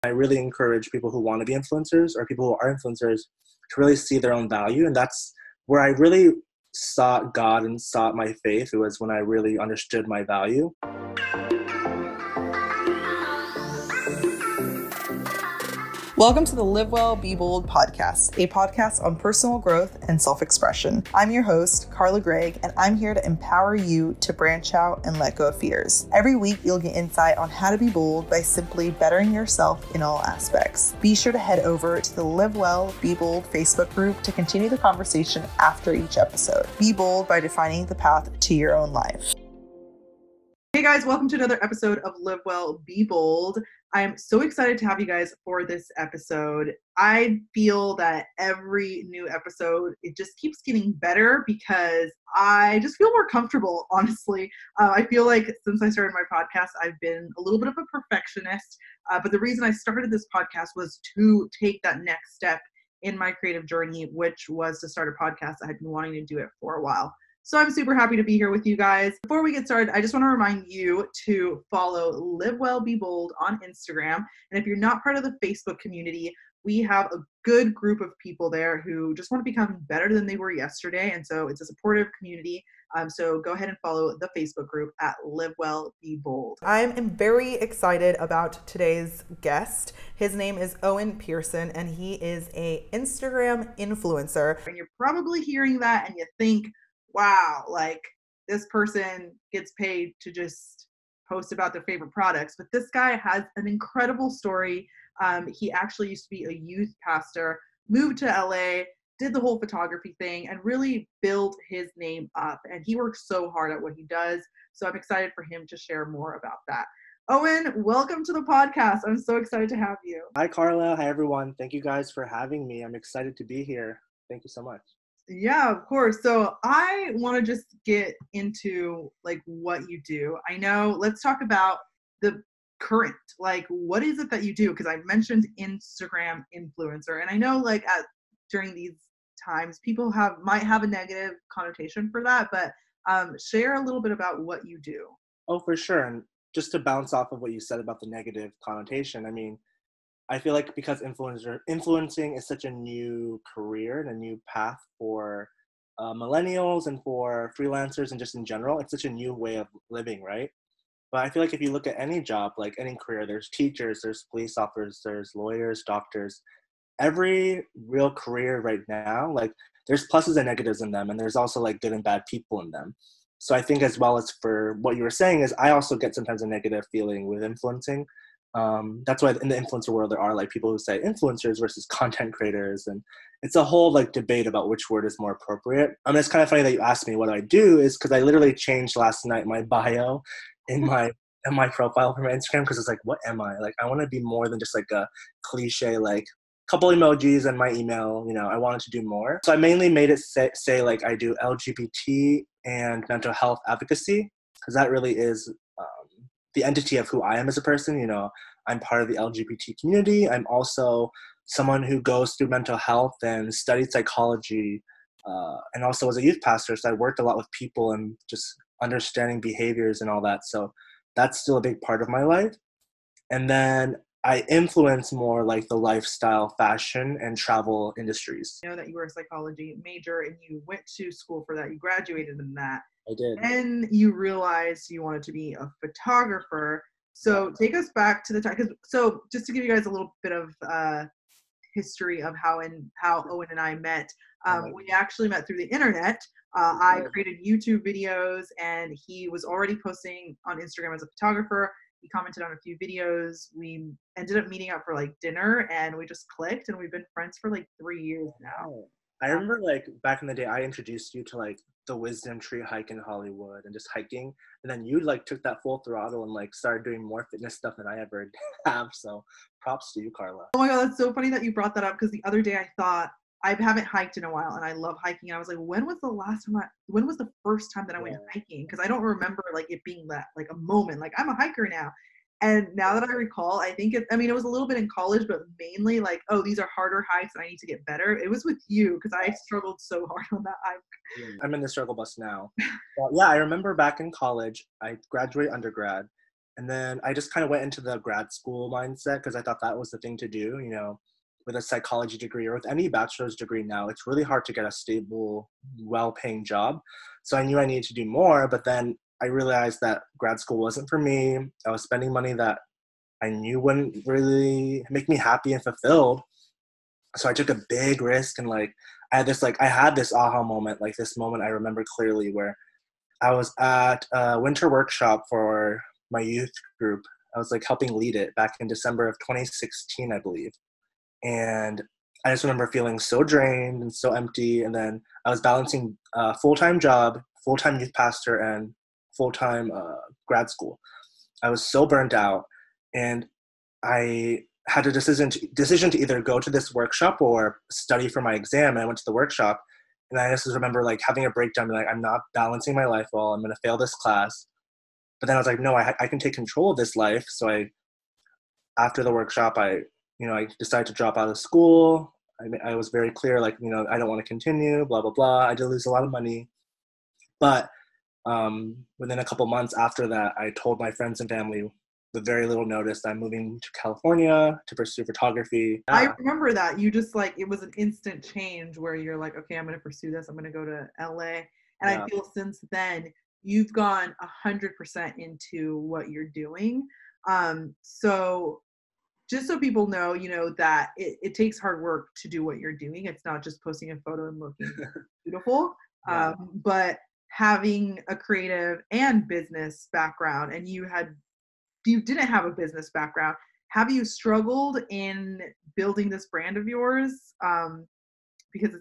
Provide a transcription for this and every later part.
I really encourage people who want to be influencers or people who are influencers to really see their own value. And that's where I really sought God and sought my faith. It was when I really understood my value. Welcome to the Live Well, Be Bold podcast, a podcast on personal growth and self-expression. I'm your host, Carla Gregg, and I'm here to empower you to branch out and let go of fears. Every week, you'll get insight on how to be bold by simply bettering yourself in all aspects. Be sure to head over to the Live Well, Be Bold Facebook group to continue the conversation after each episode. Be bold by defining the path to your own life. Hey guys, welcome to another episode of Live Well, Be Bold. I am so excited to have you guys for this episode. I feel that every new episode, it just keeps getting better because I just feel more comfortable, honestly. I feel like since I started my podcast, I've been a little bit of a perfectionist, but the reason I started this podcast was to take that next step in my creative journey, which was to start a podcast. I had been wanting to do it for a while. So I'm super happy to be here with you guys. Before we get started, I just want to remind you to follow Live Well, Be Bold on Instagram. And if you're not part of the Facebook community, we have a good group of people there who just want to become better than they were yesterday. And so it's a supportive community. So go ahead and follow the Facebook group at Live Well, Be Bold. I am very excited about today's guest. His name is Owen Pearson, and he is an Instagram influencer. And you're probably hearing that and you think, wow, like this person gets paid to just post about their favorite products. But this guy has an incredible story. He actually used to be a youth pastor, moved to LA, did the whole photography thing, and really built his name up. And he works so hard at what he does. So I'm excited for him to share more about that. Owen, welcome to the podcast. I'm so excited to have you. Hi, Carla. Hi, everyone. Thank you guys for having me. I'm excited to be here. Thank you so much. Yeah, of course. So I want to just get into like what you do. I know, let's talk about the current, like what is it that you do? Because I mentioned Instagram influencer, and I know like during these times people might have a negative connotation for that, but share a little bit about what you do. Oh, for sure. And just to bounce off of what you said about the negative connotation, I mean, I feel like because influencing is such a new career and a new path for millennials and for freelancers and just in general, it's such a new way of living, right? But I feel like if you look at any job, like any career, there's teachers, there's police officers, there's lawyers, doctors. Every real career right now, like there's pluses and negatives in them, and there's also like good and bad people in them. So I think as well as for what you were saying is I also get sometimes a negative feeling with influencing. That's why in the influencer world there are like people who say influencers versus content creators, and it's a whole like debate about which word is more appropriate. I mean, it's kind of funny that you asked me what I do, is because I literally changed last night my bio in my profile for my Instagram, because it's like, what am I? Like, I want to be more than just like a cliche like couple emojis and my email. You know, I wanted to do more, so I mainly made it say like I do LGBT and mental health advocacy, because that really is the entity of who I am as a person. You know, I'm part of the LGBT community. I'm also someone who goes through mental health and studied psychology, and also as a youth pastor. So I worked a lot with people and just understanding behaviors and all that. So that's still a big part of my life. And then I influence more like the lifestyle, fashion, and travel industries. I know that you were a psychology major and you went to school for that. You graduated in that. I did. And you realized you wanted to be a photographer. So take us back to the time. So just to give you guys a little bit of history of how Owen and I met. We actually met through the internet. I created YouTube videos, and he was already posting on Instagram as a photographer. He commented on a few videos. We ended up meeting up for like dinner, and we just clicked, and we've been friends for like 3 years now. I remember like back in the day, I introduced you to like the Wisdom Tree hike in Hollywood and just hiking. And then you like took that full throttle and like started doing more fitness stuff than I ever have. So props to you, Carla. Oh my God, that's so funny that you brought that up, because the other day I thought, I haven't hiked in a while and I love hiking. And I was like, when was the first time that I went hiking? Because I don't remember like it being that like a moment, like I'm a hiker now. And now that I recall, I think it was a little bit in college, but mainly like, oh, these are harder hikes and I need to get better. It was with you, because I struggled so hard on that hike. I'm in the struggle bus now. But yeah, I remember back in college, I graduated undergrad, And then I just kind of went into the grad school mindset because I thought that was the thing to do. With a psychology degree or with any bachelor's degree now, it's really hard to get a stable, well-paying job. So I knew I needed to do more, but then I realized that grad school wasn't for me. I was spending money that I knew wouldn't really make me happy and fulfilled. So I took a big risk, and I had this aha moment, like this moment I remember clearly, where I was at a winter workshop for my youth group. I was like helping lead it back in December of 2016, I believe. And I just remember feeling so drained and so empty. And then I was balancing a full-time job, full-time youth pastor, and full-time grad school. I was so burnt out, and I had a decision to either go to this workshop or study for my exam. And I went to the workshop, and I just remember like having a breakdown, like I'm not balancing my life well. I'm going to fail this class. But then I was like, no, I can take control of this life. So after the workshop, I decided to drop out of school. I was very clear, like, I don't want to continue, blah, blah, blah. I did lose a lot of money. But within a couple months after that, I told my friends and family with very little notice that I'm moving to California to pursue photography. I remember that. You just it was an instant change where you're like, okay, I'm going to pursue this. I'm going to go to LA. And I feel since then, you've gone 100% into what you're doing. So just so people know, that it takes hard work to do what you're doing. It's not just posting a photo and looking beautiful, but having a creative and business background, and you didn't have a business background. Have you struggled in building this brand of yours? Because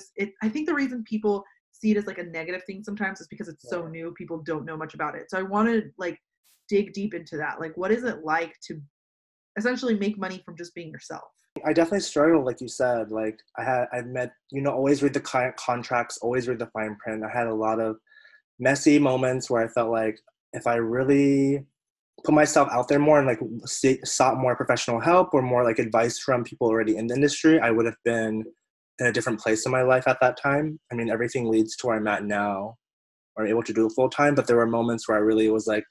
I think the reason people see it as like a negative thing sometimes is because it's so new. People don't know much about it. So I want to dig deep into that. Like, what is it like to essentially make money from just being yourself? I definitely struggled, like you said. Like I met, always read the client contracts, always read the fine print. I had a lot of messy moments where I felt like if I really put myself out there more and sought more professional help or more advice from people already in the industry, I would have been in a different place in my life at that time. I mean, everything leads to where I'm at now, or able to do it full time. But there were moments where I really was like,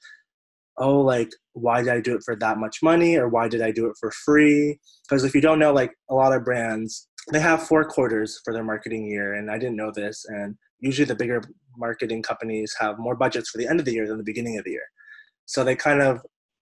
oh, why did I do it for that much money? Or why did I do it for free? Because if you don't know, a lot of brands, they have 4 quarters for their marketing year. And I didn't know this. And usually the bigger marketing companies have more budgets for the end of the year than the beginning of the year. So they kind of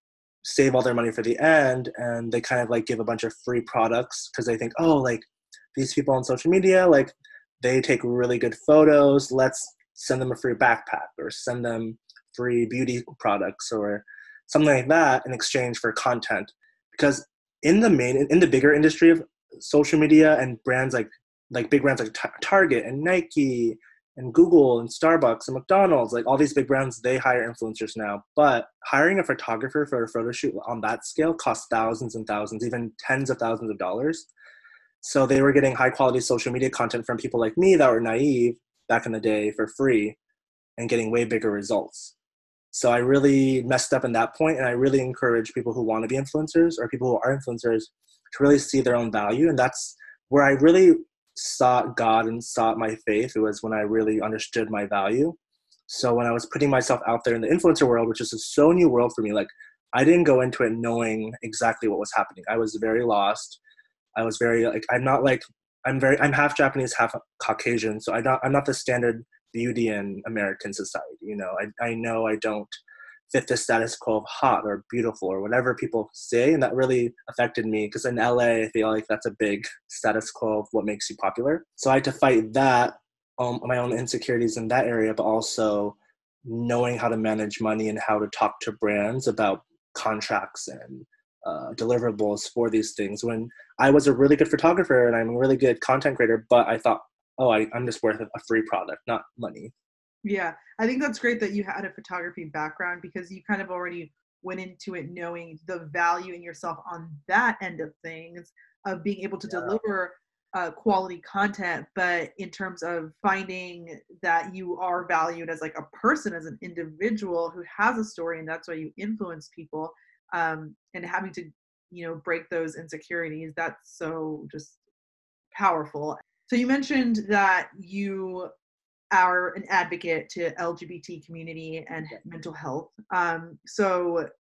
save all their money for the end, and they kind of give a bunch of free products because they think, oh, these people on social media, they take really good photos. Let's send them a free backpack or send them free beauty products or something like that in exchange for content. Because in the bigger industry of social media and brands like big brands like Target and Nike and Google and Starbucks and McDonald's, all these big brands, they hire influencers now. But hiring a photographer for a photo shoot on that scale costs thousands and thousands, even tens of thousands of dollars. So they were getting high quality social media content from people like me that were naive back in the day for free and getting way bigger results. So I really messed up in that point, and I really encourage people who want to be influencers or people who are influencers to really see their own value. And that's where I really sought God and sought my faith. It was when I really understood my value. So when I was putting myself out there in the influencer world, which is a so new world for me, I didn't go into it knowing exactly what was happening. I was very lost. I was very I'm half Japanese, half Caucasian. So I'm not the standard beauty in American society. I know I don't fit the status quo of hot or beautiful or whatever people say. And that really affected me because in LA, I feel like that's a big status quo of what makes you popular. So I had to fight that, my own insecurities in that area, but also knowing how to manage money and how to talk to brands about contracts and deliverables for these things. When I was a really good photographer and I'm a really good content creator, but I thought, oh, I'm just worth a free product, not money. Yeah, I think that's great that you had a photography background because you kind of already went into it knowing the value in yourself on that end of things, of being able to deliver quality content, but in terms of finding that you are valued as a person, as an individual who has a story, and that's why you influence people, and having to, break those insecurities. That's so just powerful. So you mentioned that you are an advocate to LGBT community and mental health. So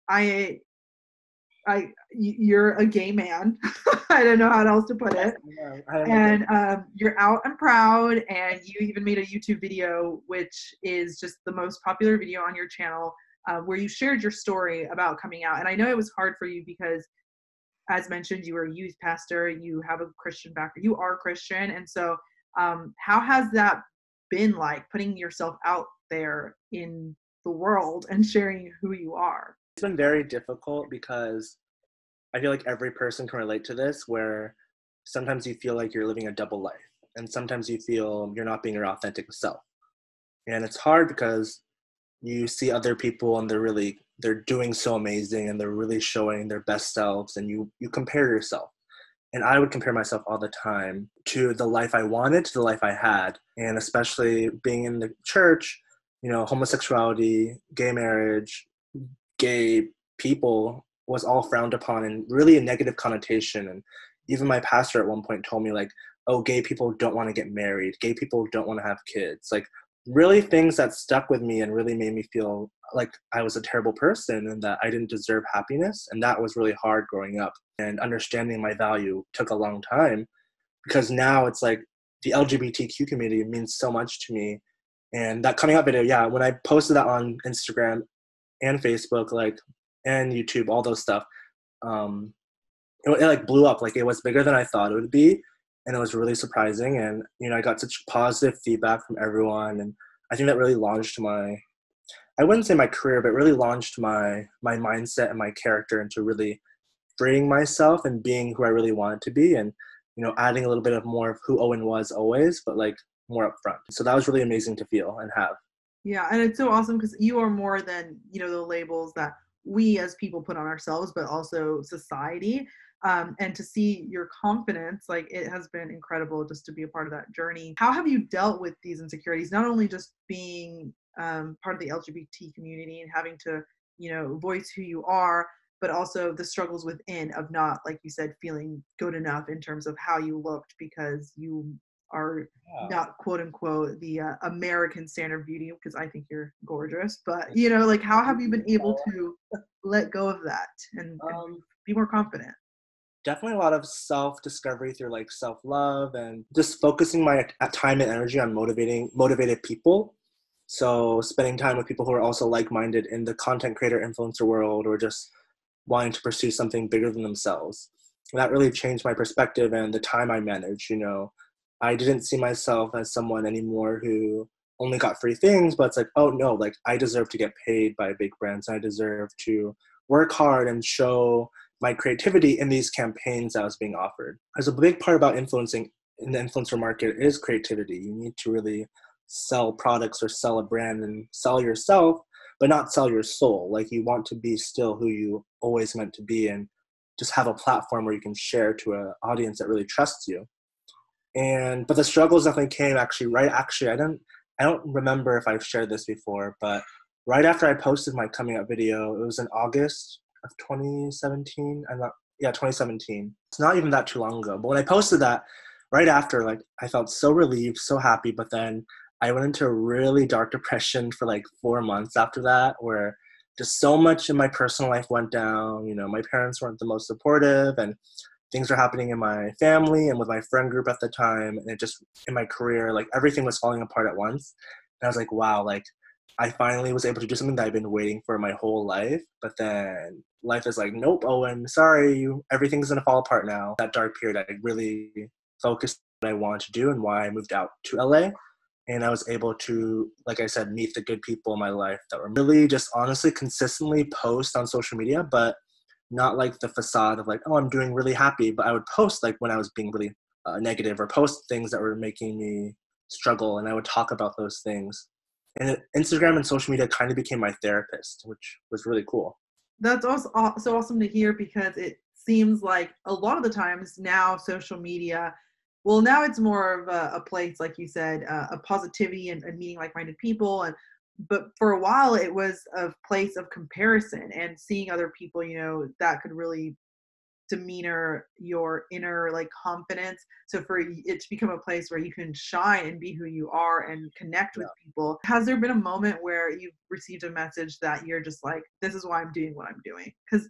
you're a gay man. I don't know how else to put it. And you're out and proud, and you even made a YouTube video, which is just the most popular video on your channel, where you shared your story about coming out. And I know it was hard for you because, as mentioned, you were a youth pastor, you have a Christian background, you are Christian. And so how has that been like, putting yourself out there in the world and sharing who you are? It's been very difficult because I feel like every person can relate to this, where sometimes you feel like you're living a double life, and sometimes you feel you're not being your authentic self. And it's hard because you see other people and they're doing so amazing and they're really showing their best selves, and you compare yourself. And I would compare myself all the time to the life I wanted, to the life I had. And especially being in the church, homosexuality, gay marriage, gay people was all frowned upon and really a negative connotation. And even my pastor at one point told me, like, oh, gay people don't want to get married. Gay people don't want to have kids. Like, really things that stuck with me and really made me feel like I was a terrible person and that I didn't deserve happiness. And that was really hard growing up. And understanding my value took a long time, because now it's like the LGBTQ community means so much to me. And that coming out video, yeah, when I posted that on Instagram and Facebook, and YouTube, all those stuff, it like blew up. Like, it was bigger than I thought it would be, and it was really surprising. And I got such positive feedback from everyone, and I think that really launched I wouldn't say my career, but really launched my mindset and my character into really freeing myself and being who I really wanted to be, and adding a little bit of more of who Owen was always, but like more upfront. So that was really amazing to feel and have. Yeah, and it's so awesome because you are more than, the labels that we as people put on ourselves, but also society. And to see your confidence, like, it has been incredible just to be a part of that journey. How have you dealt with these insecurities, not only just being part of the LGBT community and having to, voice who you are, but also the struggles within of not, like you said, feeling good enough in terms of how you looked because you are not quote unquote the American standard beauty, because I think you're gorgeous, but like, how have you been able to let go of that and be more confident? Definitely a lot of self-discovery through like self-love and just focusing my time and energy on motivated people. So spending time with people who are also like-minded in the content creator influencer world, or just wanting to pursue something bigger than themselves. And that really changed my perspective and the time I managed. I didn't see myself as someone anymore who only got free things, but it's like, oh no, like, I deserve to get paid by big brands. I deserve to work hard and show my creativity in these campaigns that was being offered. There's a big part about influencing in the influencer market is creativity. You need to really sell products or sell a brand and sell yourself, but not sell your soul. Like, you want to be still who you always meant to be, and just have a platform where you can share to an audience that really trusts you. But the struggles definitely came I don't remember if I've shared this before, but right after I posted my coming out video, it was in August of 2017. 2017. It's not even that too long ago. But when I posted that, right after, like, I felt so relieved, so happy. But then I went into a really dark depression for like 4 months after that, where just so much in my personal life went down. My parents weren't the most supportive, and things were happening in my family and with my friend group at the time. And it just, in my career, like, everything was falling apart at once. And I was like, wow, like, I finally was able to do something that I've been waiting for my whole life. But then life is like, nope, Owen, sorry, everything's going to fall apart now. That dark period, I really focused on what I wanted to do and why I moved out to LA. And I was able to, like I said, meet the good people in my life that were really just honestly consistently post on social media, but not like the facade of like, oh, I'm doing really happy. But I would post like when I was being really negative, or post things that were making me struggle, and I would talk about those things. And Instagram and social media kind of became my therapist, which was really cool. That's also so awesome to hear, because it seems like a lot of the times now social media, well, now it's more of a place, like you said, a positivity and meeting like-minded people. But for a while it was a place of comparison and seeing other people, that could really demeanor, your inner like confidence. So for it to become a place where you can shine and be who you are and connect with people. Has there been a moment where you've received a message that you're just like, this is why I'm doing what I'm doing? Because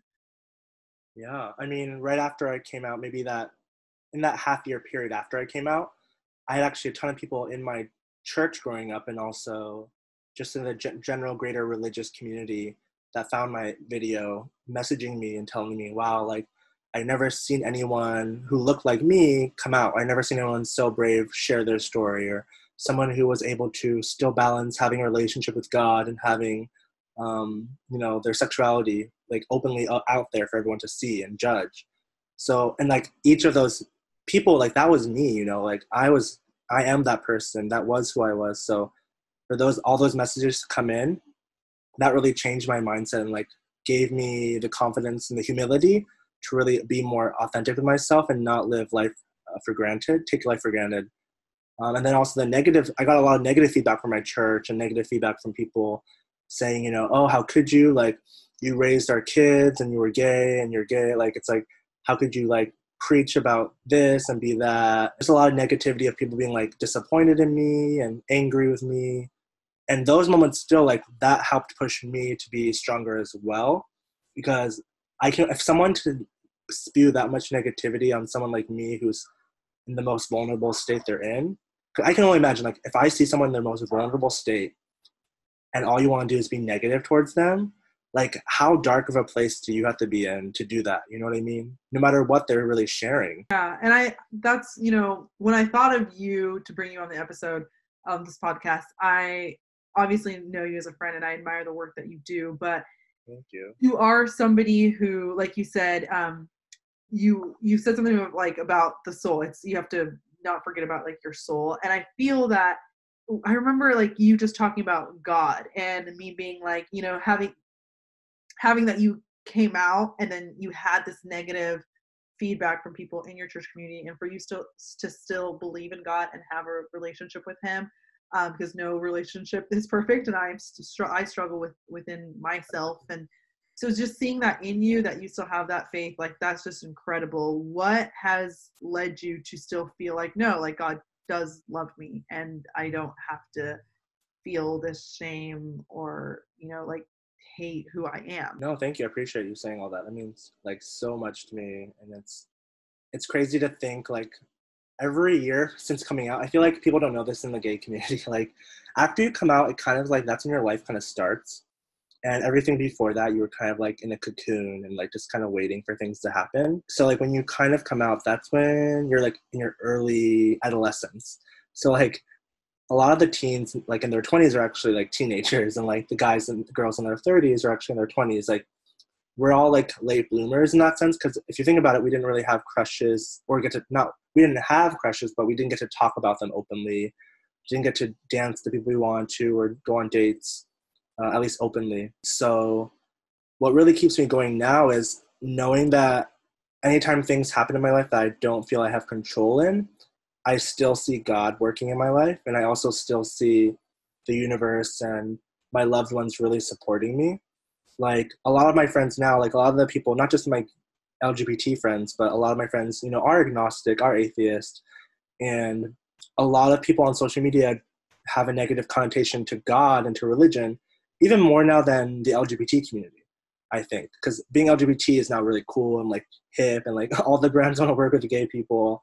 Yeah, I mean, right after I came out, maybe that in that half year period after I came out, I had actually a ton of people in my church growing up and also just in the general greater religious community that found my video messaging me and telling me, wow, like I never seen anyone who looked like me come out. I never seen anyone so brave share their story, or someone who was able to still balance having a relationship with God and having, their sexuality like openly out there for everyone to see and judge. So, and like each of those people, like that was me, like I am that person. That was who I was. So for all those messages to come in, that really changed my mindset and like gave me the confidence and the humility to really be more authentic with myself and not live life take life for granted. And then also I got a lot of negative feedback from my church and negative feedback from people saying, oh, how could you, like, you raised our kids and you were gay and you're gay. Like, it's like, how could you like preach about this and be that? There's a lot of negativity of people being like disappointed in me and angry with me. And those moments still like that helped push me to be stronger as well, because if someone to spew that much negativity on someone like me who's in the most vulnerable state they're in, I can only imagine, like, if I see someone in their most vulnerable state and all you want to do is be negative towards them, like, how dark of a place do you have to be in to do that? You know what I mean? No matter what they're really sharing. Yeah. And that's, when I thought of you to bring you on the episode of this podcast, I obviously know you as a friend and I admire the work that you do, but Thank you. You are somebody who, like you said, you said something like about the soul. You have to not forget about like your soul. And I feel that I remember like you just talking about God and me being like, having that you came out and then you had this negative feedback from people in your church community, and for you to still believe in God and have a relationship with him, because no relationship is perfect, and I struggle within myself. And so just seeing that in you, that you still have that faith, like that's just incredible. What has led you to still feel like, no, like God does love me and I don't have to feel this shame or, like hate who I am? No, thank you. I appreciate you saying all that. That means like so much to me. And it's crazy to think like every year since coming out, I feel like people don't know this in the gay community. Like after you come out, it kind of like that's when your life kind of starts. And everything before that, you were kind of like in a cocoon and like just kind of waiting for things to happen. So like when you kind of come out, that's when you're like in your early adolescence. So like a lot of the teens like in their 20s are actually like teenagers, and like the guys and the girls in their 30s are actually in their 20s. Like we're all like late bloomers in that sense, because if you think about it, we didn't really have crushes or we didn't have crushes, but we didn't get to talk about them openly. We didn't get to dance the people we wanted to or go on dates. At least openly. So what really keeps me going now is knowing that anytime things happen in my life that I don't feel I have control in, I still see God working in my life. And I also still see the universe and my loved ones really supporting me. Like a lot of my friends now, like a lot of the people, not just my LGBT friends, but a lot of my friends, are agnostic, are atheist. And a lot of people on social media have a negative connotation to God and to religion, even more now than the LGBT community, I think. Because being LGBT is now really cool and like hip, and like all the brands want to work with the gay people.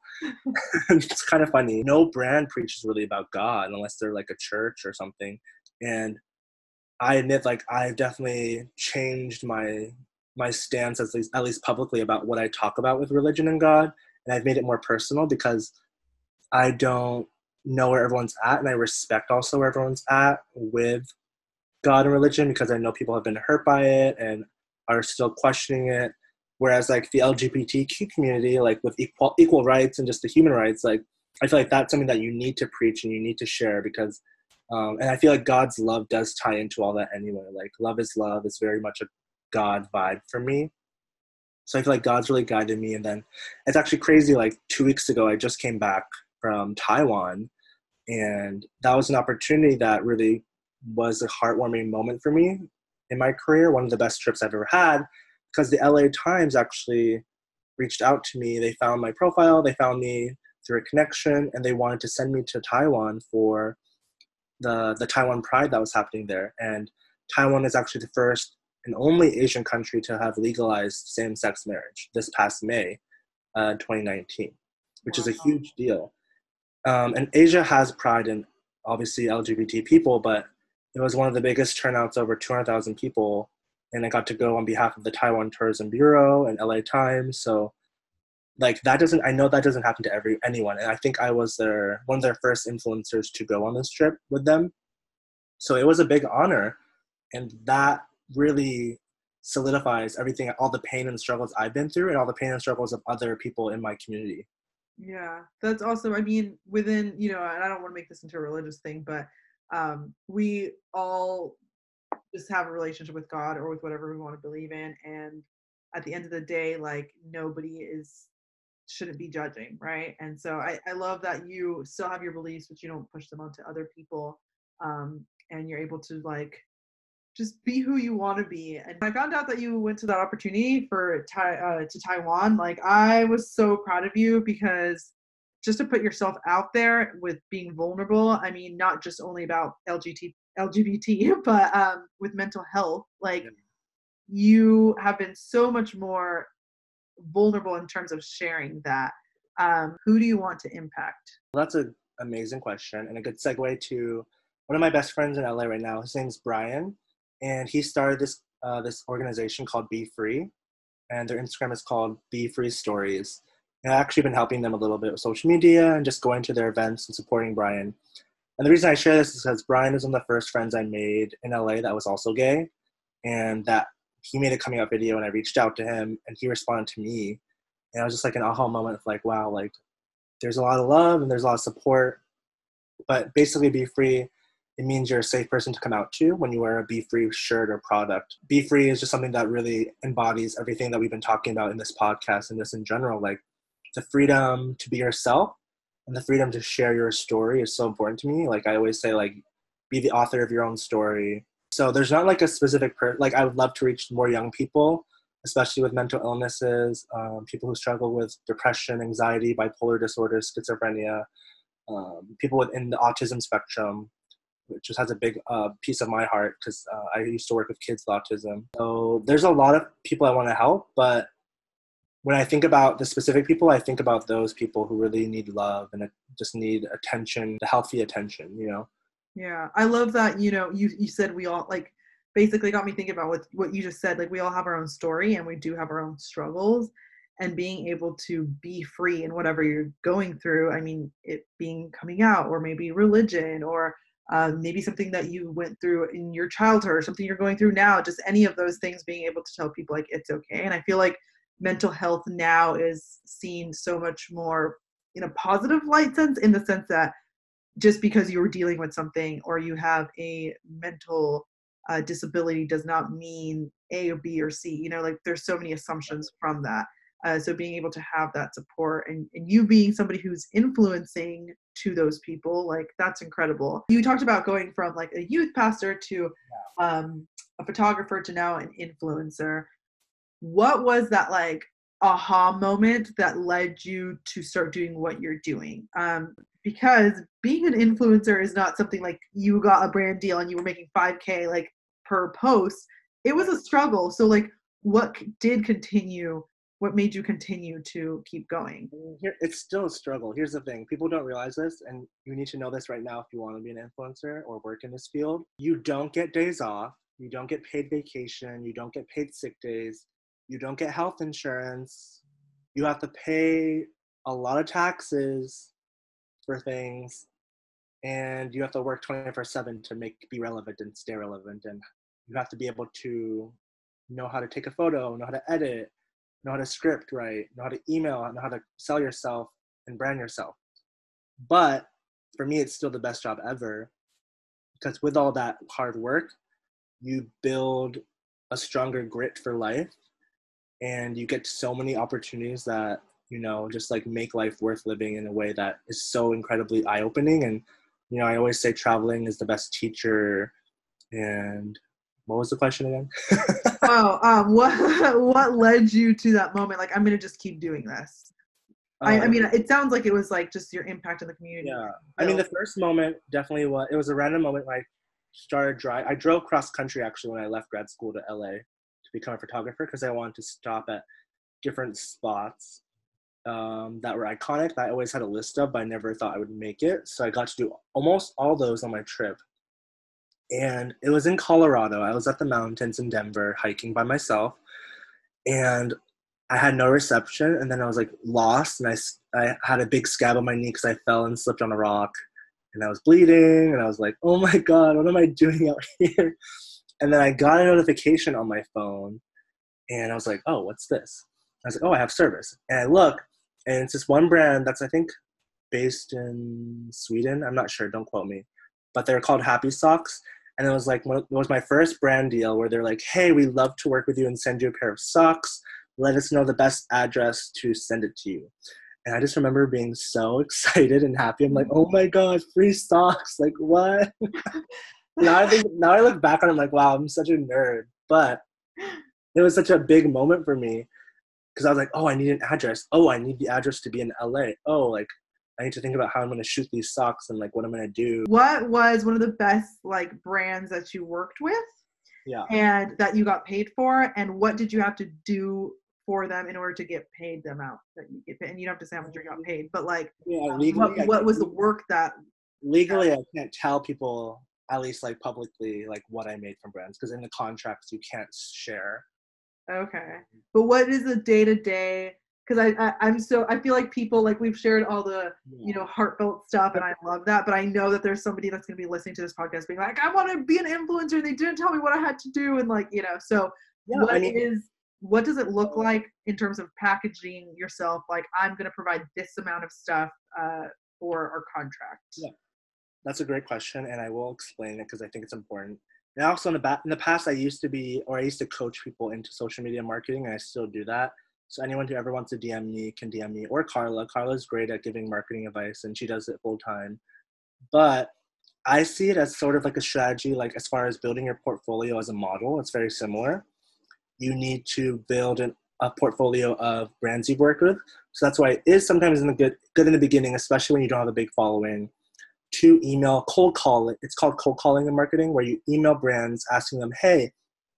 It's kind of funny. No brand preaches really about God unless they're like a church or something. And I admit, like, I've definitely changed my stance, at least publicly, about what I talk about with religion and God. And I've made it more personal because I don't know where everyone's at, and I respect also where everyone's at with God and religion, because I know people have been hurt by it and are still questioning it. Whereas like the LGBTQ community, like with equal rights and just the human rights, like I feel like that's something that you need to preach and you need to share, because and I feel like God's love does tie into all that anyway. Like love is very much a God vibe for me. So I feel like God's really guided me. And then it's actually crazy, like 2 weeks ago, I just came back from Taiwan, and that was an opportunity that really was a heartwarming moment for me in my career. One of the best trips I've ever had, because the LA Times actually reached out to me. They found my profile, they found me through a connection, and they wanted to send me to Taiwan for the Taiwan Pride that was happening there. And Taiwan is actually the first and only Asian country to have legalized same-sex marriage this past May, 2019, which is a huge deal. And Asia has pride in obviously LGBT people, but it was one of the biggest turnouts, over 200,000 people. And I got to go on behalf of the Taiwan Tourism Bureau and LA Times. So like I know that doesn't happen to anyone. And I think I was one of their first influencers to go on this trip with them. So it was a big honor. And that really solidifies everything, all the pain and struggles I've been through and all the pain and struggles of other people in my community. Yeah, that's awesome. I mean, within, and I don't want to make this into a religious thing, but we all just have a relationship with God or with whatever we want to believe in. And at the end of the day, like, nobody shouldn't be judging, right? And so I love that you still have your beliefs, but you don't push them onto other people. And you're able to like just be who you want to be. And I found out that you went to that opportunity to Taiwan. Like, I was so proud of you, because just to put yourself out there with being vulnerable, I mean, not just only about LGBT, but with mental health, like, you have been so much more vulnerable in terms of sharing that. Who do you want to impact? Well, that's an amazing question, and a good segue to one of my best friends in LA right now. His name's Brian, and he started this organization called Be Free, and their Instagram is called Be Free Stories. And I've actually been helping them a little bit with social media and just going to their events and supporting Brian. And the reason I share this is because Brian is one of the first friends I made in LA that was also gay, and that he made a coming out video, and I reached out to him and he responded to me. And it was just like an aha moment of like, wow, like there's a lot of love and there's a lot of support. But basically, Be Free, it means you're a safe person to come out to when you wear a Be Free shirt or product. Be Free is just something that really embodies everything that we've been talking about in this podcast and just in general. Like, the freedom to be yourself and the freedom to share your story is so important to me. Like, I always say, like, be the author of your own story. So there's not like a specific like, I would love to reach more young people, especially with mental illnesses, people who struggle with depression, anxiety, bipolar disorder, schizophrenia, people within the autism spectrum, which just has a big piece of my heart, because I used to work with kids with autism. So there's a lot of people I want to help, but when I think about the specific people, I think about those people who really need love and just need attention, the healthy attention, Yeah, I love that, you said we all, like, basically got me thinking about what you just said. Like, we all have our own story and we do have our own struggles, and being able to be free in whatever you're going through. I mean, it being coming out, or maybe religion, or maybe something that you went through in your childhood, or something you're going through now, just any of those things, being able to tell people like it's okay. And I feel like mental health now is seen so much more in a positive light sense, in the sense that just because you were dealing with something or you have a mental disability does not mean A or B or C. Like, there's so many assumptions from that. So being able to have that support, and you being somebody who's influencing to those people, like, that's incredible. You talked about going from like a youth pastor to a photographer to now an influencer. What was that like aha moment that led you to start doing what you're doing? Because being an influencer is not something like you got a brand deal and you were making 5K like per post. It was a struggle. So like, what made you continue to keep going? It's still a struggle. Here's the thing. People don't realize this, and you need to know this right now if you want to be an influencer or work in this field. You don't get days off. You don't get paid vacation. You don't get paid sick days. You don't get health insurance. You have to pay a lot of taxes for things, and you have to work 24/7 to be relevant and stay relevant. And you have to be able to know how to take a photo, know how to edit, know how to script write, know how to email, know how to sell yourself and brand yourself. But for me, it's still the best job ever, because with all that hard work, you build a stronger grit for life, and you get so many opportunities that, just like make life worth living in a way that is so incredibly eye-opening. And, I always say traveling is the best teacher, and What was the question again? What led you to that moment? Like, I'm gonna just keep doing this. I mean, it sounds like it was like just your impact in the community. Yeah, I mean, the first moment definitely was, it was a random moment when I started driving. I drove cross country actually when I left grad school to LA to become a photographer because I wanted to stop at different spots that were iconic that I always had a list of, but I never thought I would make it. So I got to do almost all those on my trip. And it was in Colorado. I was at the mountains in Denver hiking by myself. And I had no reception. And then I was like lost. And I had a big scab on my knee because I fell and slipped on a rock. And I was bleeding. And I was like, oh my God, what am I doing out here? And then I got a notification on my phone. And I was like, oh, what's this? I was like, oh, I have service. And I look, and it's this one brand that's, I think, based in Sweden. I'm not sure. Don't quote me. But they're called Happy Socks. And it was like, it was my first brand deal where they're like, hey, we'd love to work with you and send you a pair of socks. Let us know the best address to send it to you. And I just remember being so excited and happy. I'm like, oh my God, free socks. Like, what? Now I look back on it, I'm like, wow, I'm such a nerd. But it was such a big moment for me because I was like, oh, I need an address. Oh, I need the address to be in LA. Oh, like, I need to think about how I'm going to shoot these socks and like what I'm going to do. What was one of the best like brands that you worked with? Yeah. And that you got paid for? And what did you have to do for them in order to get paid them out? That you get paid? And you don't have to say how much you got paid, but like, legally, what was the work that? Legally, I can't tell people, at least like publicly, like what I made from brands because in the contracts you can't share. Okay, but what is the day-to-day? Because I feel like people, like, we've shared all the heartfelt stuff, and I love that, but I know that there's somebody that's going to be listening to this podcast being like, I want to be an influencer and they didn't tell me what I had to do, and like, so what does it look like in terms of packaging yourself? Like, I'm going to provide this amount of stuff for our contract. Yeah, that's a great question, and I will explain it because I think it's important. And also in the past, I used to coach people into social media marketing, and I still do that. So anyone who ever wants to DM me can DM me, or Carla. Carla's great at giving marketing advice, and she does it full time. But I see it as sort of like a strategy, like as far as building your portfolio as a model. It's very similar. You need to build a portfolio of brands you've worked with. So that's why it is sometimes good in the beginning, especially when you don't have a big following, to email cold call. It's called cold calling in marketing, where you email brands asking them, hey,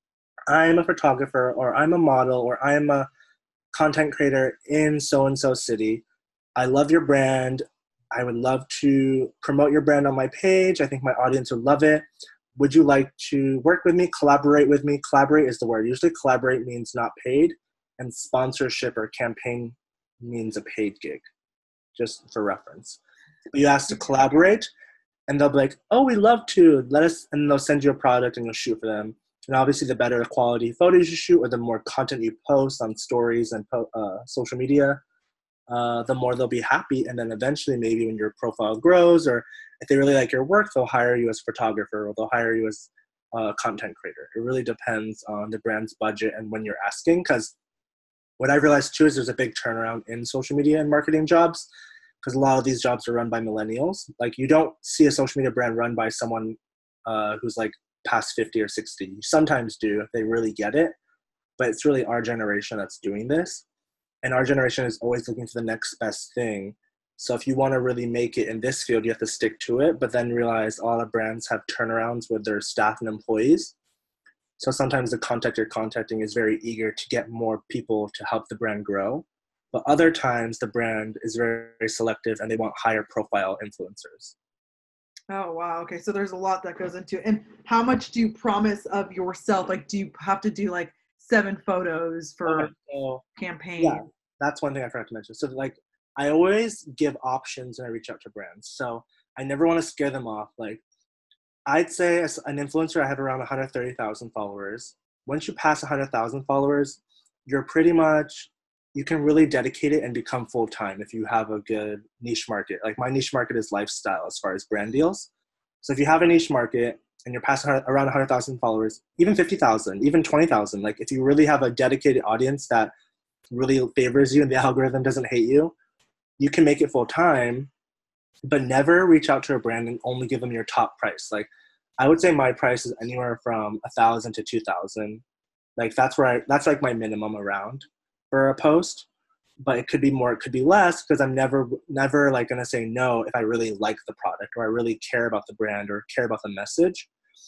I'm a photographer, or I'm a model, or I'm a content creator in so-and-so city. I love your brand. I would love to promote your brand on my page. I think my audience would love it. Would you like to work with me, collaborate with me? Collaborate is the word. Usually collaborate means not paid, and sponsorship or campaign means a paid gig, just for reference. But you ask to collaborate, and they'll be like, oh, we'd love to. And they'll send you a product and you'll shoot for them. And obviously the better quality photos you shoot, or the more content you post on stories and social media, the more they'll be happy. And then eventually maybe when your profile grows, or if they really like your work, they'll hire you as a photographer, or they'll hire you as a content creator. It really depends on the brand's budget and when you're asking. Because what I realized too is there's a big turnaround in social media and marketing jobs, because a lot of these jobs are run by millennials. Like, you don't see a social media brand run by someone who's like past 50 or 60. You sometimes do if they really get it, but it's really our generation that's doing this. And our generation is always looking for the next best thing. So if you want to really make it in this field, you have to stick to it, but then realize a lot of brands have turnarounds with their staff and employees. So sometimes the contact you're contacting is very eager to get more people to help the brand grow. But other times the brand is very, very selective and they want higher profile influencers. Oh, wow. Okay. So there's a lot that goes into it. And how much do you promise of yourself? Like, do you have to do like 7 photos for campaign? Yeah, that's one thing I forgot to mention. So like, I always give options when I reach out to brands. So I never want to scare them off. Like, I'd say as an influencer, I have around 130,000 followers. Once you pass 100,000 followers, you're pretty much, you can really dedicate it and become full-time if you have a good niche market. Like, my niche market is lifestyle as far as brand deals. So if you have a niche market and you're passing around 100,000 followers, even 50,000, even 20,000, like if you really have a dedicated audience that really favors you and the algorithm doesn't hate you, you can make it full-time, but never reach out to a brand and only give them your top price. Like, I would say my price is anywhere from 1,000 to 2,000. Like that's like my minimum around for a post. But it could be more, it could be less, because I'm never like gonna say no if I really like the product or I really care about the brand or care about the message.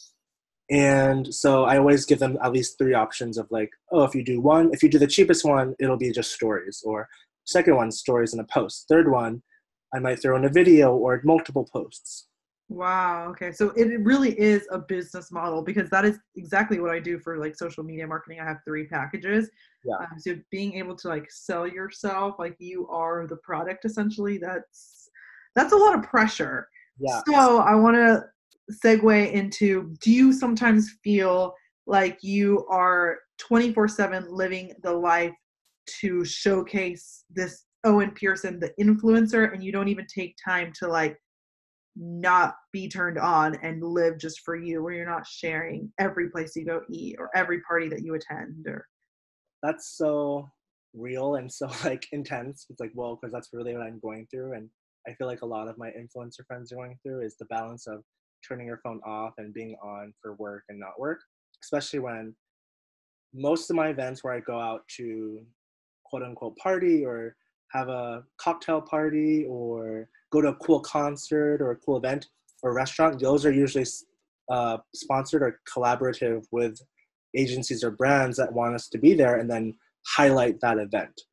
And so I always give them at least 3 options of like, oh, if you do the cheapest one, it'll be just stories, or second one, stories and a post. Third one, I might throw in a video or multiple posts. Wow. Okay. So it really is a business model, because that is exactly what I do for like social media marketing. I have 3 packages. Yeah. So being able to like sell yourself, like you are the product essentially, that's a lot of pressure. Yeah. So I want to segue into, do you sometimes feel like you are 24/7 living the life to showcase this Owen Pearson, the influencer, and you don't even take time to like not be turned on and live just for you, where you're not sharing every place you go eat or every party that you attend? Or That's so real and so like intense. It's like, well, because that's really what I'm going through. And I feel like a lot of my influencer friends are going through is the balance of turning your phone off and being on for work and not work, especially when most of my events where I go out to quote unquote party or have a cocktail party or go to a cool concert or a cool event or restaurant, those are usually sponsored or collaborative with agencies or brands that want us to be there and then highlight that event.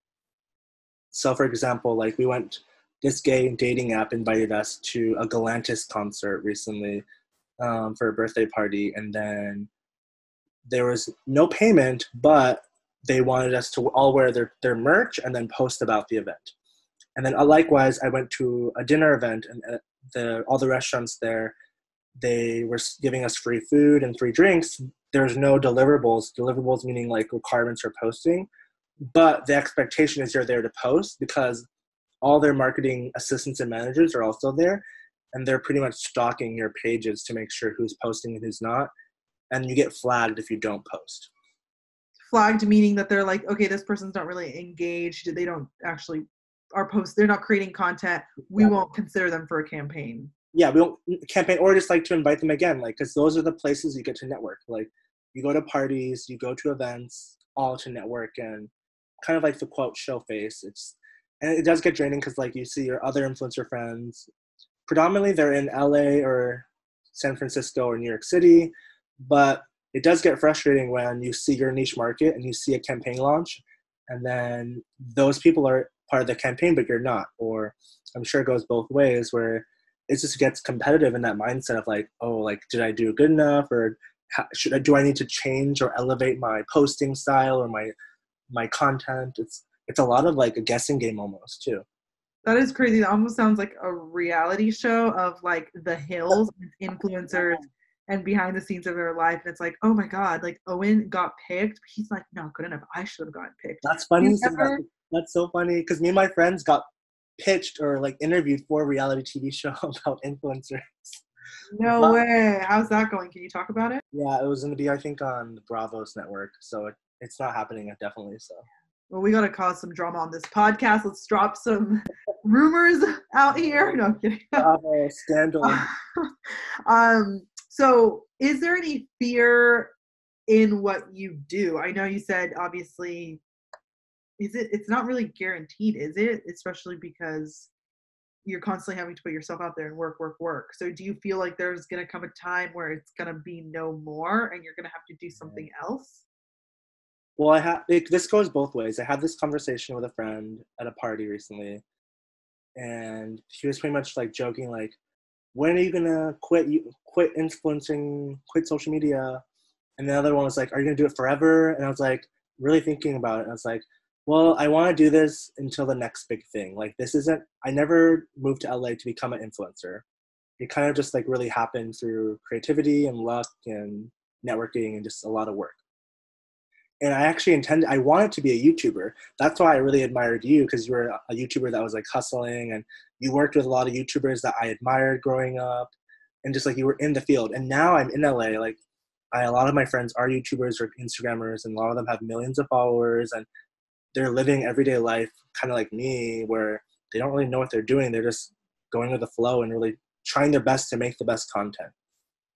So for example, like this gay dating app invited us to a Galantis concert recently for a birthday party, and then there was no payment, but they wanted us to all wear their merch and then post about the event. And then likewise, I went to a dinner event, and all the restaurants there, they were giving us free food and free drinks. There's no deliverables meaning like requirements for posting, but the expectation is you're there to post, because all their marketing assistants and managers are also there, and they're pretty much stalking your pages to make sure who's posting and who's not, and you get flagged if you don't post. flagged meaning that they're like, okay, this person's not really engaged, they don't actually they're not creating content, we won't consider them for a campaign. Yeah, we don't campaign, or just like to invite them again, like, because those are the places you get to network. Like, you go to parties, you go to events, all to network, and kind of like the quote show face. And it does get draining, because like you see your other influencer friends, predominantly they're in LA or San Francisco or New York City, but it does get frustrating when you see your niche market and you see a campaign launch, and then those people are part of the campaign, but you're not. Or I'm sure it goes both ways, where it just gets competitive in that mindset of like, oh, like, did I do good enough, or do I need to change or elevate my posting style or my content? It's a lot of like a guessing game almost too. That is crazy. That almost sounds like a reality show of like the hills influencers and behind the scenes of their life. And it's like, oh my God, like Owen got picked, but he's like not good enough, I should have gotten picked. That's funny. That's so funny, because me and my friends got pitched or like interviewed for a reality TV show about influencers. No way. How's that going? Can you talk about it? Yeah, it was going to be, I think, on the Bravos network. So it's not happening definitely. So. Well, we got to cause some drama on this podcast. Let's drop some rumors out here. No, I'm kidding. Bravo, scandal. So is there any fear in what you do? I know you said obviously it's not really guaranteed, is it? Especially because you're constantly having to put yourself out there and work. So do you feel like there's going to come a time where it's going to be no more and you're going to have to do something else? Well, this goes both ways. I had this conversation with a friend at a party recently, and he was pretty much like joking, like, when are you going to quit influencing, quit social media? And the other one was like, are you going to do it forever? And I was like, really thinking about it. And I was like, well, I want to do this until the next big thing. Like, I never moved to LA to become an influencer. It kind of just like really happened through creativity and luck and networking and just a lot of work. And I wanted to be a YouTuber. That's why I really admired you, because you were a YouTuber that was like hustling, and you worked with a lot of YouTubers that I admired growing up, and just like you were in the field. And now I'm in LA. Like, a lot of my friends are YouTubers or Instagrammers, and a lot of them have millions of followers, and they're living everyday life kind of like me, where they don't really know what they're doing. They're just going with the flow and really trying their best to make the best content.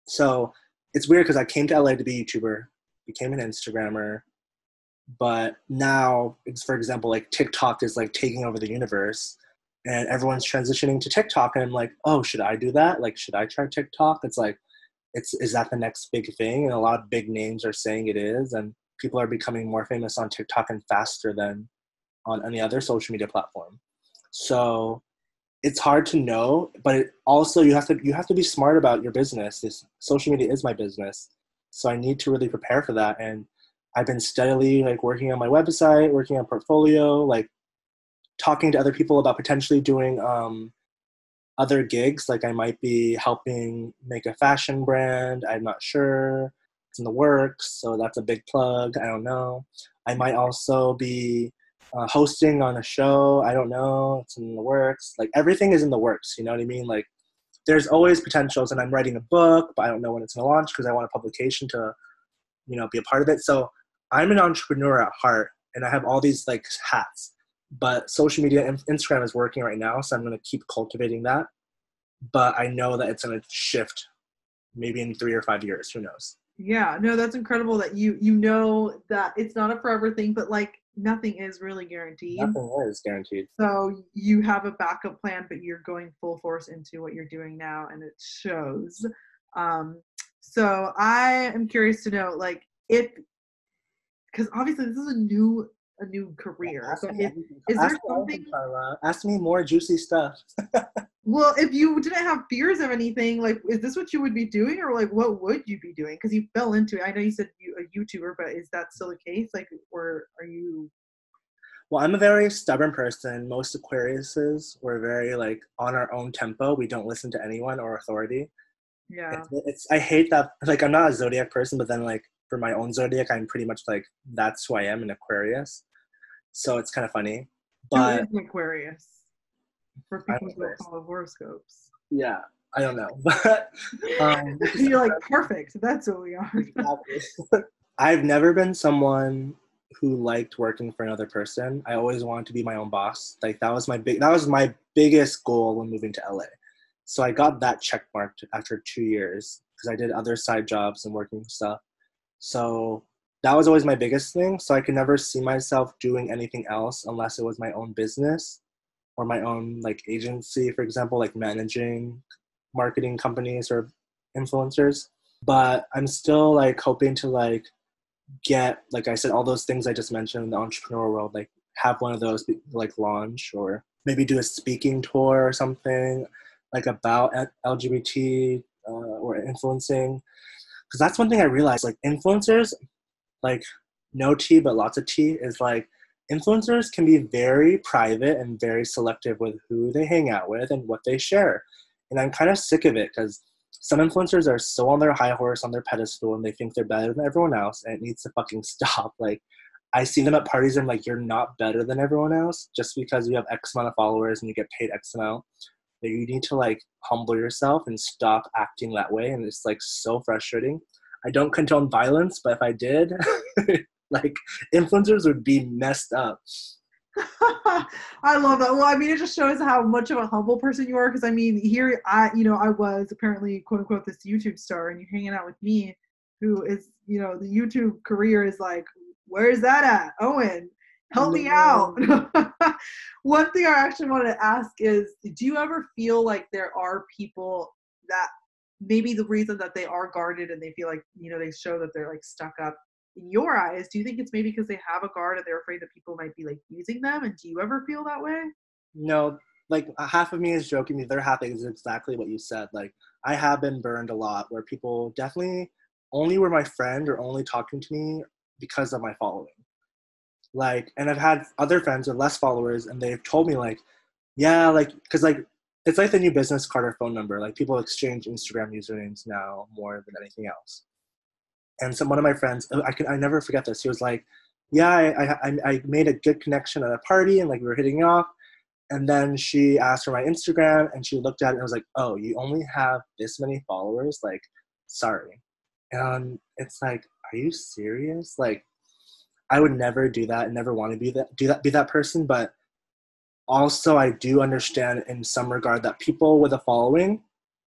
So it's weird because I came to LA to be a YouTuber, became an Instagrammer, but now, for example, like TikTok is like taking over the universe and everyone's transitioning to TikTok. And I'm like, oh, should I do that? Like, should I try TikTok? It's like, is that the next big thing? And a lot of big names are saying it is. And people are becoming more famous on TikTok and faster than on any other social media platform. So it's hard to know, but also you have to be smart about your business. Social media is my business. So I need to really prepare for that. And I've been steadily like working on my website, working on portfolio, like talking to other people about potentially doing other gigs. Like I might be helping make a fashion brand. I'm not sure. It's in the works. So that's a big plug. I don't know. I might also be hosting on a show. I don't know. It's in the works. Like everything is in the works. You know what I mean? Like there's always potentials, and I'm writing a book, but I don't know when it's going to launch because I want a publication to, be a part of it. So I'm an entrepreneur at heart, and I have all these like hats, but social media and Instagram is working right now. So I'm going to keep cultivating that. But I know that it's going to shift maybe in 3 or 5 years. Who knows? Yeah, no, that's incredible that you know that it's not a forever thing, but like nothing is really guaranteed. Nothing is guaranteed. So you have a backup plan, but you're going full force into what you're doing now, and it shows. So I am curious to know, like, because obviously this is a new career. So is there something? Ask me more juicy stuff. Well, if you didn't have fears of anything, like, is this what you would be doing, or like, what would you be doing? Because you fell into it. I know you said a YouTuber, but is that still the case? Like, or are you? Well, I'm a very stubborn person. Most Aquariuses, we're very like on our own tempo. We don't listen to anyone or authority. Yeah. I hate that. Like, I'm not a zodiac person, but then like for my own zodiac, I'm pretty much like that's who I am, an Aquarius. So it's kind of funny. But who is an Aquarius? For people who don't follow horoscopes. Yeah, I don't know, but you're like perfect. That's what we are. I've never been someone who liked working for another person. I always wanted to be my own boss. Like that was my biggest goal when moving to LA. So I got that check marked after 2 years because I did other side jobs and working stuff. So that was always my biggest thing. So I could never see myself doing anything else unless it was my own business or my own like agency, for example, like managing marketing companies or influencers. But I'm still like hoping to like get, like I said, all those things I just mentioned in the entrepreneurial world, like have one of those like launch, or maybe do a speaking tour or something like about LGBT or influencing. Because that's one thing I realized, like influencers, like no tea but lots of tea, is like influencers can be very private and very selective with who they hang out with and what they share. And I'm kind of sick of it because some influencers are so on their high horse, on their pedestal, and they think they're better than everyone else, and it needs to fucking stop. Like, I see them at parties and I'm like, you're not better than everyone else just because you have X amount of followers and you get paid X amount. Like, you need to like humble yourself and stop acting that way. And it's like so frustrating. I don't condone violence, but if I did, like influencers would be messed up. I love that. Well, I mean, it just shows how much of a humble person you are. Because I mean, here I was apparently quote unquote this YouTube star, and you're hanging out with me, who is, the YouTube career is like, where's that at, Owen? Help me out. One thing I actually wanted to ask is, do you ever feel like there are people that maybe the reason that they are guarded and they feel like, they show that they're like stuck up in your eyes, do you think it's maybe because they have a guard and they're afraid that people might be like using them? And do you ever feel that way? No, like half of me is joking. The other half is exactly what you said. Like I have been burned a lot where people definitely only were my friend or only talking to me because of my following. Like, and I've had other friends with less followers and they've told me like, yeah, like, cause like, it's like the new business card or phone number. Like people exchange Instagram usernames now more than anything else. And one of my friends, I never forget this. He was like, yeah, I made a good connection at a party and like we were hitting off. And then she asked for my Instagram and she looked at it and was like, oh, you only have this many followers? Like, sorry. And it's like, are you serious? Like, I would never do that and never want to be that person. But also I do understand in some regard that people with a following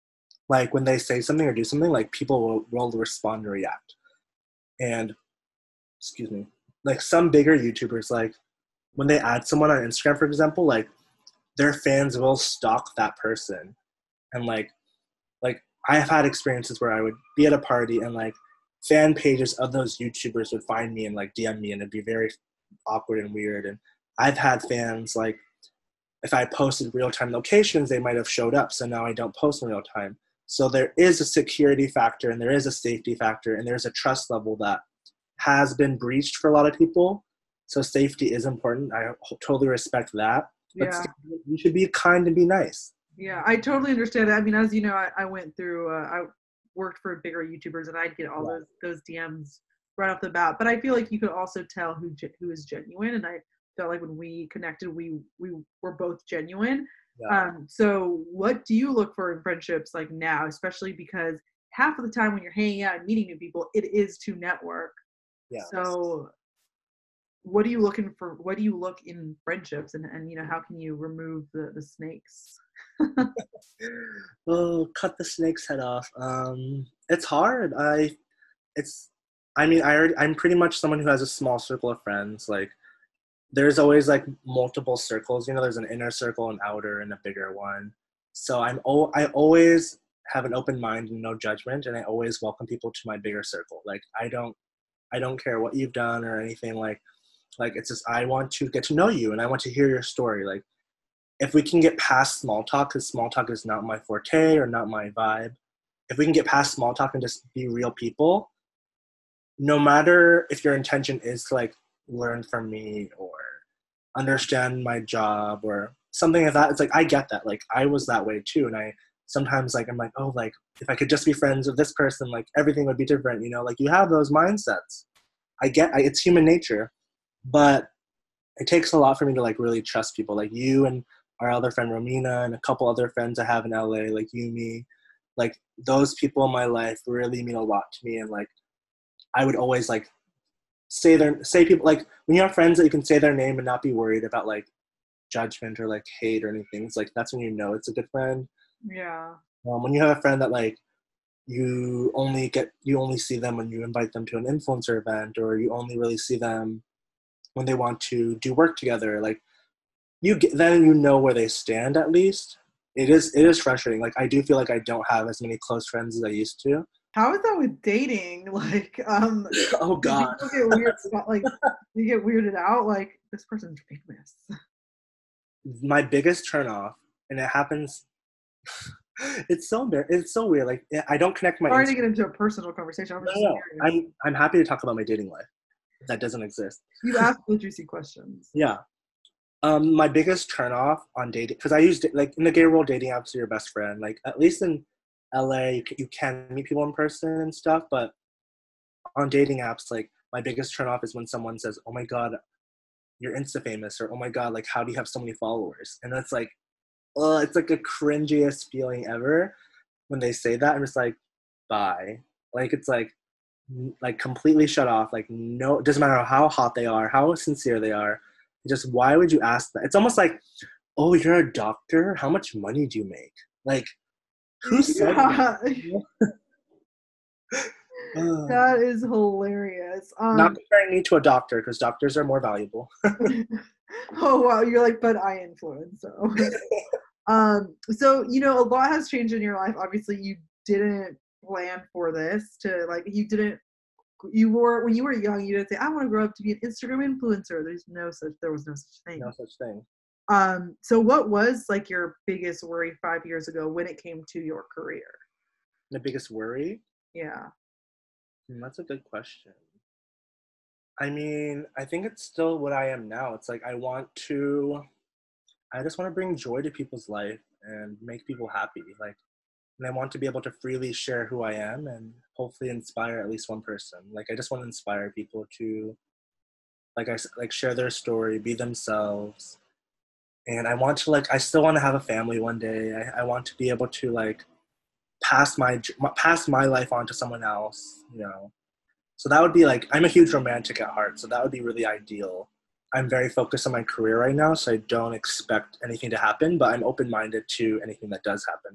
like when they say something or do something, like people will respond and react. And excuse me, like some bigger YouTubers, like when they add someone on Instagram, for example, like their fans will stalk that person. And like I have had experiences where I would be at a party and like fan pages of those YouTubers would find me and like DM me, and it'd be very awkward and weird. And I've had fans like, if I posted real-time locations, they might have showed up. So now I don't post in real time. So there is a security factor and there is a safety factor and there's a trust level that has been breached for a lot of people. So safety is important. I totally respect that. But Yeah. still, you should be kind and be nice. Yeah, I totally understand it. I mean, as you know, I went through, I worked for bigger YouTubers, and I'd get all those DMs right off the bat. But I feel like you could also tell who is genuine, and I felt like when we connected, we were both genuine. Yeah. So what do you look for in friendships like now, especially because half of the time when you're hanging out and meeting new people, it is to network. Yeah. So what are you looking for? What do you look in friendships, and how can you remove the snakes? Oh, cut the snake's head off. It's hard. I'm pretty much someone who has a small circle of friends. Like, there's always like multiple circles. There's an inner circle, an outer, and a bigger one. So I always have an open mind and no judgment, and I always welcome people to my bigger circle. Like, I don't care what you've done or anything. Like it's just, I want to get to know you and I want to hear your story. Like, if we can get past small talk, because small talk is not my forte or not my vibe, if we can get past small talk and just be real people, no matter if your intention is to like learn from me or understand my job or something like that, it's like, I get that. Like, I was that way too. And I sometimes like, I'm like, oh, like if I could just be friends with this person, like everything would be different. Like you have those mindsets. It's human nature, but it takes a lot for me to like really trust people like you and our other friend Romina and a couple other friends I have in LA, like Yumi. Like, those people in my life really mean a lot to me. And like, I would always like say people, like when you have friends that you can say their name and not be worried about like judgment or like hate or anything, it's like, that's when it's a good friend. Yeah. When you have a friend that like you only see them when you invite them to an influencer event, or you only really see them when they want to do work together, like then where they stand. At least it is frustrating. Like, I do feel like I don't have as many close friends as I used to. How is that with dating? Like, oh God, you get weird, like you get weirded out. Like, this person's famous. My biggest turnoff, and it happens. It's so weird. Like, I don't connect my. Sorry to get into a personal conversation. I'm happy to talk about my dating life. That doesn't exist. You ask the juicy questions. Yeah. My biggest turnoff on dating, because I use like in the gay world, dating apps are your best friend. Like, at least in LA, you can meet people in person and stuff, but on dating apps, like, my biggest turnoff is when someone says, "Oh my God, you're Insta famous," or "Oh my God, like, how do you have so many followers?" And that's like, it's like the cringiest feeling ever when they say that. I'm just like, bye. Like, it's like completely shut off. Like, no, it doesn't matter how hot they are, how sincere they are. Just, why would you ask that? It's almost like, oh, you're a doctor? How much money do you make? Like, who said that? That is hilarious. Not comparing me to a doctor, because doctors are more valuable. Oh wow, you're like, but I influence. So, so a lot has changed in your life. Obviously, you didn't plan for this to like. When you were young, you didn't say, "I want to grow up to be an Instagram influencer." There was no such thing. No such thing. So what was like your biggest worry 5 years ago when it came to your career? The biggest worry? Yeah. That's a good question. I mean, I think it's still what I am now. It's like, I just want to bring joy to people's life and make people happy. Like, and I want to be able to freely share who I am and hopefully inspire at least one person. Like, I just want to inspire people to, like share their story, be themselves. And I want to, I still want to have a family one day. I want to be able to, like, pass my life on to someone else, So that would be, like, I'm a huge romantic at heart, so that would be really ideal. I'm very focused on my career right now, so I don't expect anything to happen, but I'm open-minded to anything that does happen.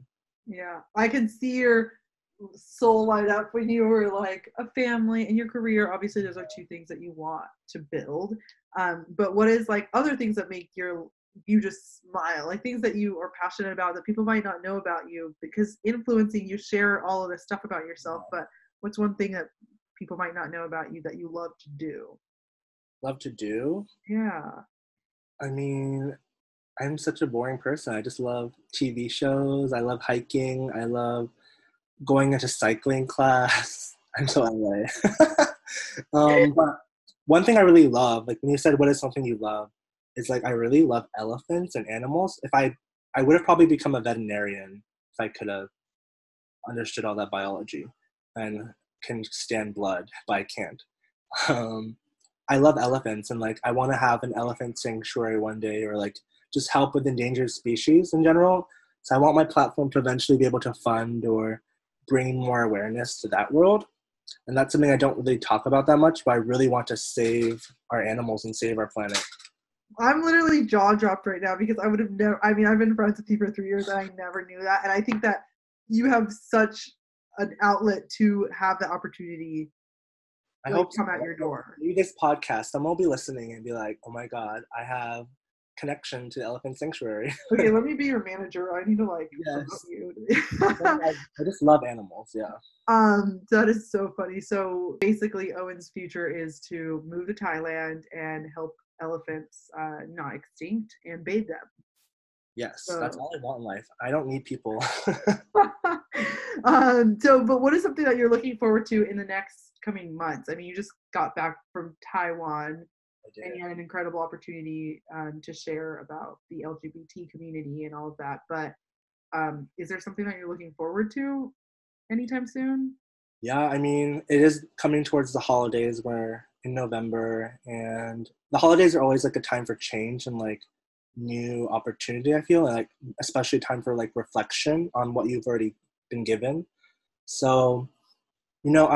Yeah, I can see your soul light up when you were like a family and your career. Obviously, those are two things that you want to build. But what is like other things that make you just smile, like things that you are passionate about that people might not know about you? Because influencing, you share all of this stuff about yourself, but what's one thing that people might not know about you that you love to do? Love to do? Yeah. I mean, I'm such a boring person. I just love TV shows. I love hiking. I love going into cycling class. I'm so LA. But one thing I really love, like when you said what is something you love, is like I really love elephants and animals. I would have probably become a veterinarian if I could have understood all that biology and can stand blood, but I can't. Um, I love elephants and like I want to have an elephant sanctuary one day, or like just help with endangered species in general. So I want my platform to eventually be able to fund or bring more awareness to that world. And that's something I don't really talk about that much, but I really want to save our animals and save our planet. I'm literally jaw dropped right now because I would have never, I mean, I've been friends with you for 3 years and I never knew that. And I think that you have such an outlet to have the opportunity I like hope come out your door. maybe this podcast, someone will be listening and be like, oh my God, I have connection to the Elephant Sanctuary. Okay, let me be your manager. I need to like promote Yes. you. I just love animals, yeah. That is so funny. So basically, Owen's future is to move to Thailand and help elephants not extinct and bathe them. Yes, that's So, all I want in life. I don't need people. but what is something that you're looking forward to in the next coming months? I mean, you just got back from Taiwan and you had an incredible opportunity to share about the LGBT community and all of that. But is there something that you're looking forward to anytime soon? Yeah, I mean, it is coming towards the holidays. We're in November, and the holidays are always like a time for change and like new opportunity, I feel, and like especially time for like reflection on what you've already been given. So, you know,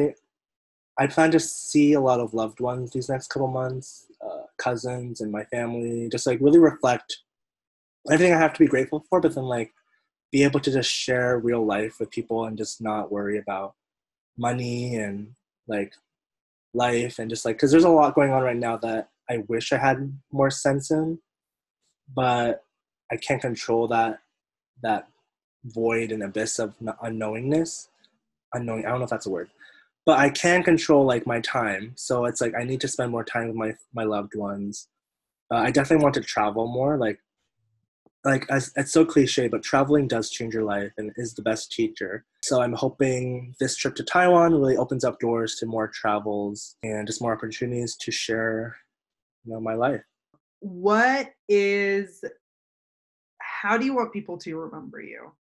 I plan to see a lot of loved ones these next couple months, cousins and my family, just like really reflect everything I have to be grateful for, but then like be able to just share real life with people and just not worry about money and like life and just like, because there's a lot going on right now that I wish I had more sense in, but I can't control that void and abyss of unknowingness. Unknowing, I don't know if that's a word, but I can control like my time. So it's like I need to spend more time with my loved ones. I definitely want to travel more. Like as, it's so cliche, but traveling does change your life and is the best teacher. So I'm hoping this trip to Taiwan really opens up doors to more travels and just more opportunities to share, you know, my life. What is how do you want people to remember you?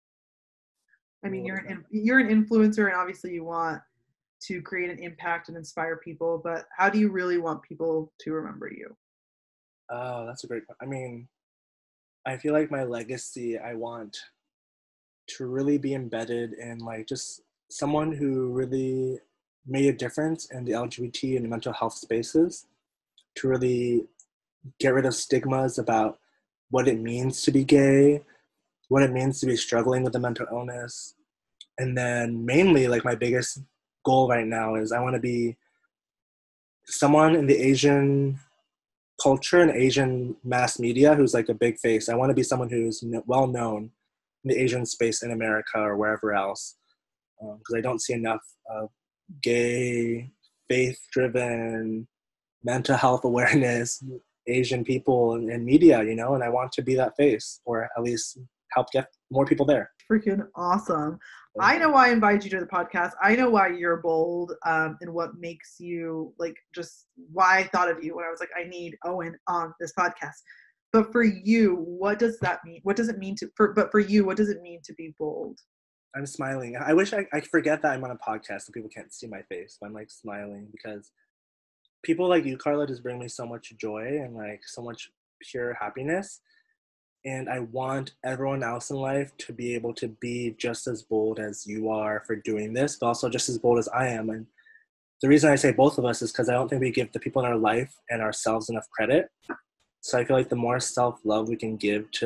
I mean, you're an influencer, and obviously you want to create an impact and inspire people. But how do you really want people to remember you? Oh, that's a great point. I mean, I feel like my legacy, I want to really be embedded in like just someone who really made a difference in the LGBT and mental health spaces, to really get rid of stigmas about what it means to be gay, what it means to be struggling with a mental illness. And then mainly like my biggest goal right now is I want to be someone in the Asian culture and Asian mass media who's like a big face. I want to be someone who's well known in the Asian space in America or wherever else, because I don't see enough of gay, faith-driven, mental health awareness Asian people in media, you know, and I want to be that face, or at least help get more people there. Freaking awesome. I know why I invited you to the podcast. I know why you're bold, and what makes you like just why I thought of you when I was like, I need Owen on this podcast. But for you, what does that mean? What does it mean but for you, what does it mean to be bold? I'm smiling. I wish I forget that I'm on a podcast and people can't see my face, but I'm like smiling because people like you, Carla, just bring me so much joy and like so much pure happiness. And I want everyone else in life to be able to be just as bold as you are for doing this, but also just as bold as I am. And the reason I say both of us is because I don't think we give the people in our life and ourselves enough credit. So I feel like the more self-love we can give to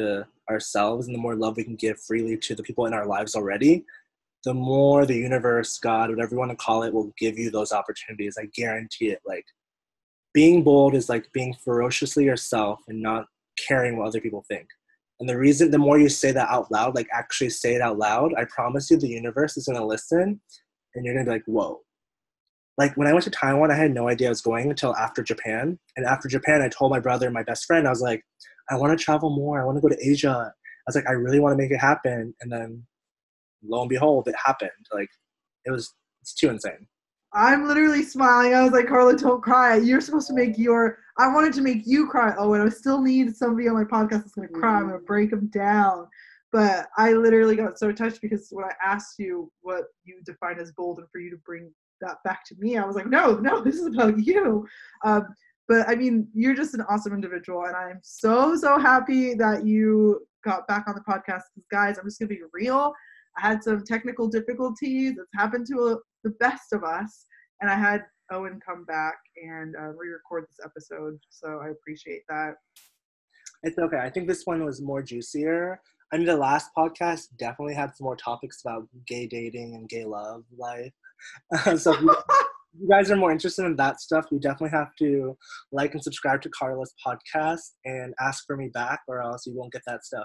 ourselves and the more love we can give freely to the people in our lives already, the more the universe, God, whatever you want to call it, will give you those opportunities. I guarantee it. Like, being bold is like being ferociously yourself and not caring what other people think. And the more you say that out loud, like actually say it out loud, I promise you the universe is going to listen and you're going to be like, whoa. Like when I went to Taiwan, I had no idea I was going until after Japan. And after Japan, I told my brother and my best friend, I was like, I want to travel more. I want to go to Asia. I was like, I really want to make it happen. And then lo and behold, it happened. Like it's too insane. I'm literally smiling. I was like, Carla, don't cry. You're supposed to I wanted to make you cry. Oh, and I still need somebody on my podcast that's going to cry. I'm going to break them down. But I literally got so touched because when I asked you what you define as bold and for you to bring that back to me, I was like, no, this is about you. But I mean, you're just an awesome individual. And I'm so, so happy that you got back on the podcast. Because guys, I'm just going to be real. I had some technical difficulties. It's happened to the best of us. And I had Owen come back and re-record this episode. So I appreciate that. It's okay. I think this one was more juicier. I mean, the last podcast definitely had some more topics about gay dating and gay love life. So if you guys are more interested in that stuff, you definitely have to like and subscribe to Carla's podcast and ask for me back, or else you won't get that stuff.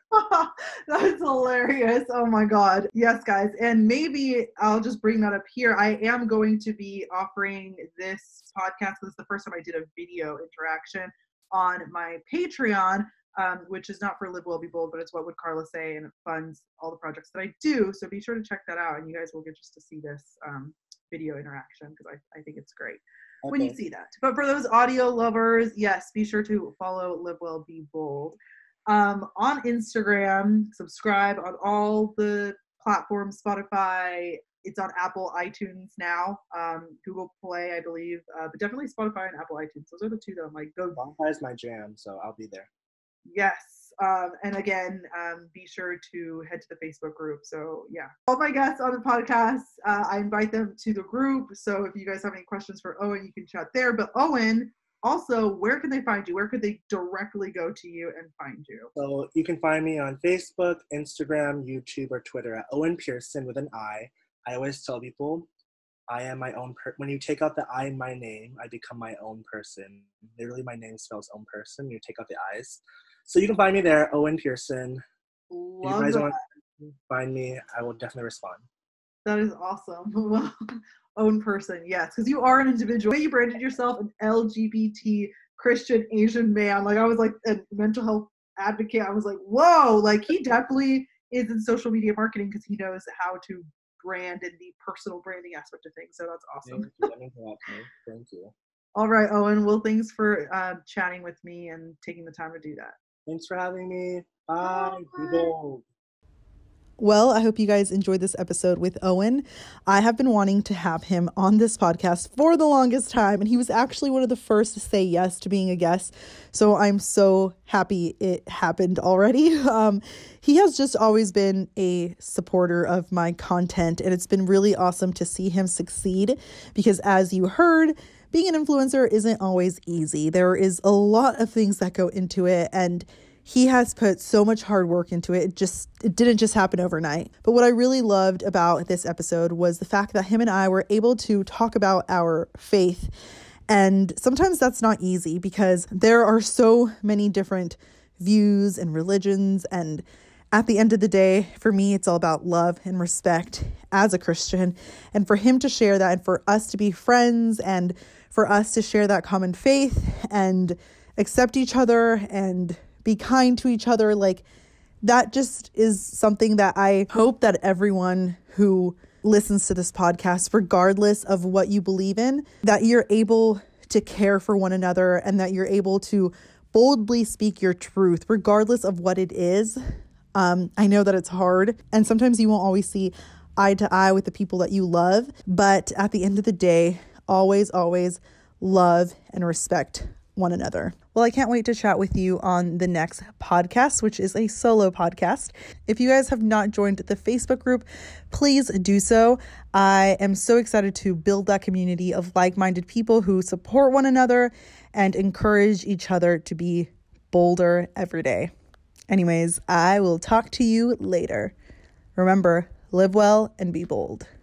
That's hilarious. Oh my God. Yes, guys. And maybe I'll just bring that up here. I am going to be offering this podcast. This is the first time I did a video interaction on my Patreon, which is not for Live Well Be Bold, but it's What Would Carla Say, and it funds all the projects that I do. So be sure to check that out, and you guys will get just to see this video interaction because I think it's great when you see that. But for those audio lovers, yes, be sure to follow Live Well Be Bold on Instagram. Subscribe on all the platforms. Spotify. It's on Apple iTunes now, Google Play, I believe, but definitely Spotify and Apple iTunes. Those are the two that I'm like, go. Spotify is my jam, so I'll be there. Yes. And again, be sure to head to the Facebook group. So yeah, all my guests on the podcast, I invite them to the group. So if you guys have any questions for Owen, you can chat there. But Owen, also, where can they find you? Where could they directly go to you and find you? So you can find me on Facebook, Instagram, YouTube, or Twitter at Owen Pearson with an I. I always tell people I am my own when you take out the I in my name, I become my own person. Literally, my name spells own person. You take out the I's. So you can find me there, Owen Pearson. If you guys want to find me, I will definitely respond. That is awesome. Own person, yes, because you are an individual. You branded yourself an LGBT Christian Asian man. Like I was like a mental health advocate. I was like, whoa, like he definitely is in social media marketing because he knows how to brand and the personal branding aspect of things. So that's awesome. Thank you. All right, Owen. Well, thanks for chatting with me and taking the time to do that. Thanks for having me. Bye. Be bold. Well, I hope you guys enjoyed this episode with Owen. I have been wanting to have him on this podcast for the longest time, and he was actually one of the first to say yes to being a guest. So I'm so happy it happened already. He has just always been a supporter of my content, and it's been really awesome to see him succeed because, as you heard, being an influencer isn't always easy. There is a lot of things that go into it, and he has put so much hard work into it. It didn't just happen overnight. But what I really loved about this episode was the fact that him and I were able to talk about our faith. And sometimes that's not easy because there are so many different views and religions. And at the end of the day, for me, it's all about love and respect as a Christian. And for him to share that and for us to be friends and for us to share that common faith and accept each other and be kind to each other, like that just is something that I hope that everyone who listens to this podcast, regardless of what you believe in, that you're able to care for one another and that you're able to boldly speak your truth, regardless of what it is. I know that it's hard and sometimes you won't always see eye to eye with the people that you love, but at the end of the day, always love and respect one another. Well, I can't wait to chat with you on the next podcast, which is a solo podcast. If you guys have not joined the Facebook group, please do so. I am so excited to build that community of like-minded people who support one another and encourage each other to be bolder every day. Anyways, I will talk to you later. Remember, live well and be bold.